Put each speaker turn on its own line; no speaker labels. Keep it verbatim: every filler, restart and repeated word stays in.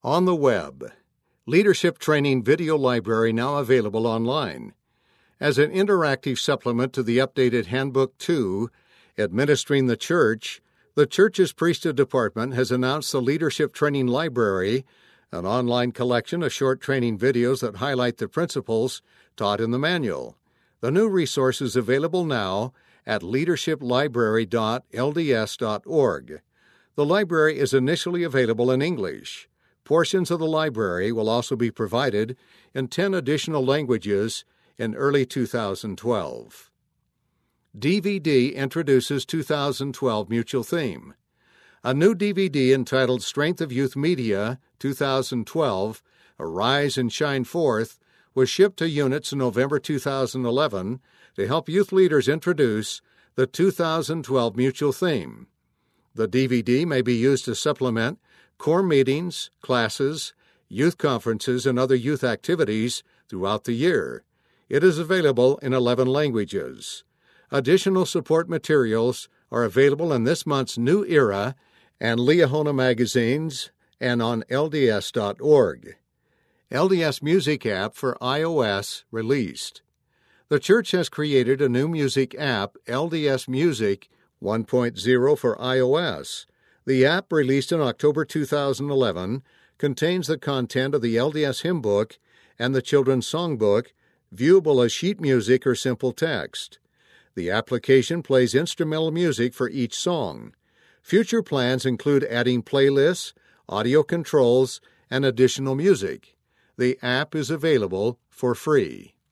On the web. Leadership Training Video Library now available online. As an interactive supplement to the updated Handbook two, Administering the Church, the Church's Priesthood Department has announced the Leadership Training Library, an online collection of short training videos that highlight the principles taught in the manual. The new resource is available now at leadership library dot l d s dot org. The library is initially available in English. Portions of the library will also be provided in ten additional languages in early two thousand twelve. D V D introduces two thousand twelve Mutual Theme. A new D V D entitled Strength of Youth Media two thousand twelve, Arise and Shine Forth, was shipped to units in November two thousand eleven to help youth leaders introduce the two thousand twelve Mutual Theme. The D V D may be used to supplement core meetings, classes, youth conferences, and other youth activities throughout the year. It is available in eleven languages. Additional support materials are available in this month's New Era and Liahona magazines and on L D S dot org. L D S Music app for iOS released. The Church has created a new music app, L D S Music one point oh for iOS. The app, released in October two thousand eleven, contains the content of the L D S Hymn Book and the Children's Songbook, viewable as sheet music or simple text. The application plays instrumental music for each song. Future plans include adding playlists, audio controls, and additional music. The app is available for free.